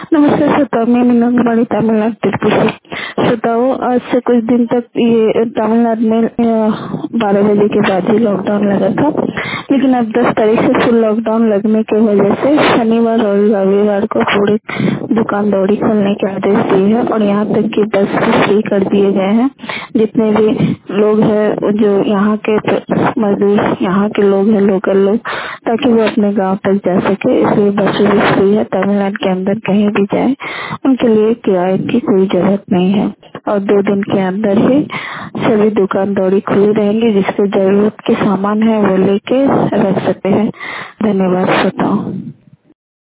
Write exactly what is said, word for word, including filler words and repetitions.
नमस्ते श्रोताओं, मैं मीनाक्षी तमिलनाडु तिरुपति से। श्रोताओं, आज से कुछ दिन तक ये तमिलनाडु में बारह बजे के बाद ही लॉकडाउन लगा था, लेकिन अब दस तारीख से फुल लॉकडाउन लगने की वजह से शनिवार और रविवार को पूरे दुकान दौड़ी खोलने के आदेश दिए हैं और यहाँ तक कि बस भी फ्री कर दिए गए हैं। जितने भी लोग हैं जो यहाँ के मजदूर, यहाँ के लोग हैं, लोकल लोग, ताकि वो अपने गांव तक जा सके, इसलिए बस भी फ्री है। तमिलनाडु के अंदर कहीं भी जाए उनके लिए किराए की कोई जरूरत नहीं है और दो दिन के अंदर ही सभी दुकान दौड़ी खुली रहेंगी। जिसको जरूरत के सामान है वो लेके रख सकते हैं। धन्यवाद श्रोताओं।